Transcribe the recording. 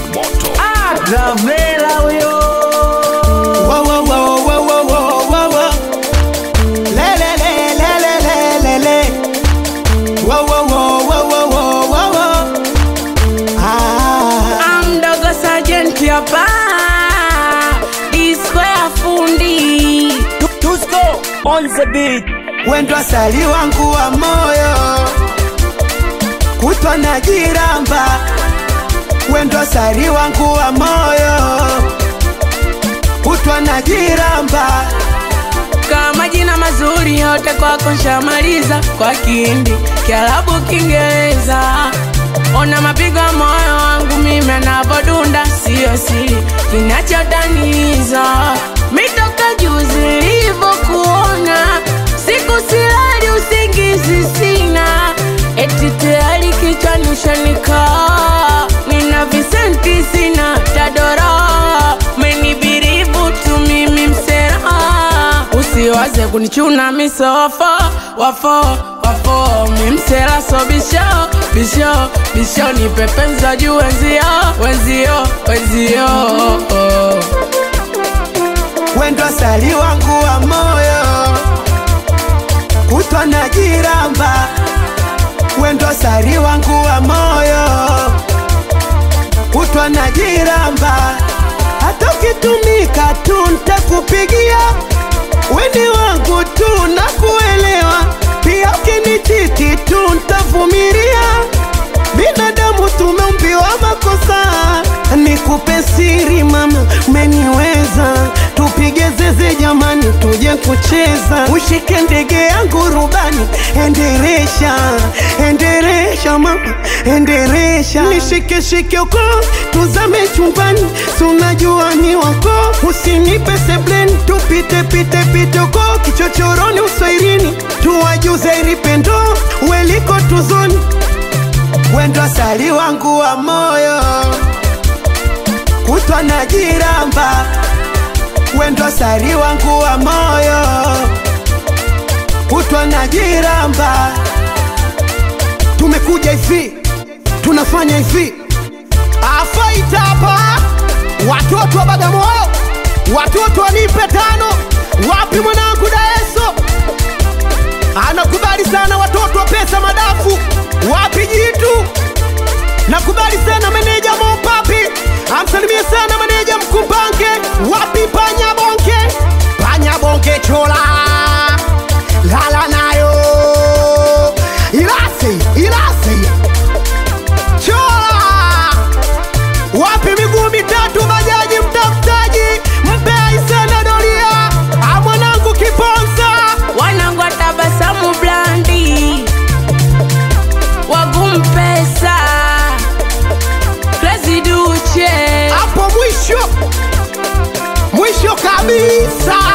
Moto. Gavela huyo. Wow wow wow wow wow wow wow. Le le le le le le le le. Wow wow wow wow wow wow wow. I'm Dogo Sergeant hapa. Disco ya fundi. Tusko on the beat. Wendo asali wangu wa moyo, kutwa na jiramba. Wendo asali wangu wa moyo, kutwa na jiramba. Kama jina mazuri yote kwako nshamaliza. Kwa Kihindi, Kiarabu, Kiingereza. Ona mapigo ya moyo wangu mimi anavodunda. Sio siri kinachotaniza. Mitoka juzi nilivyokuona, siku silali usingizi sina. Eti tayari kichwani ushanikaa. Nina visenti sina tadora. Menibiribu tu mimi msera. Usiwaze kunichuna misofo. Wafo mimsera so bisho ni pepenza juu wenzio. Wendo asali wangu wa moyo, kutwa na jiramba. Wendo asali wangu wa moyo, kutwa na jiramba. Hata ukitumika tu nitakupigia. Weni wangu tu nakuelewa. Pia ukinichiti tu nitavumilia. Binadamu tumeumbiwa makosa. Nikupe siri mama, umeniweza. Tupige zeze jamani, tuje kucheza. Ushike ndege yangu rubani, enderesha mama, enderesha. Nishike shike uko, tuzame chumbani. Sunajua ni wako, usinipe sebleni. Tupite uko, kichochoroni uswairini. Tuwajuze ilipendo, weliko tuzoni. Wendo asali wangu wa moyo, kutwa na jiramba. Wendo asali wangu wa moyo, kutwa na jiramba. Tumekuja hivi, tunafanya hivi. Afaita hapa, watoto wa Bagamoyo, watoto wa nipe tano. Wapi mwanangu Daeso? Anakubali sana watoto wa pesa madafu. Wapi jitu? Nakubali sana meneja Mopapi. Amsalimie sana meneja Mkumbange. Wapi Panya bonke chola. Lala nayo. Ilase. Chola. Wapi miguu mitatu bajaji mtafutaji. Mpei sana doria. Mwanangu Kiponza. Wanangu Tabasamu Blandi, Wagumpesa, Crazy Duche. Hapo mwisho kabisa.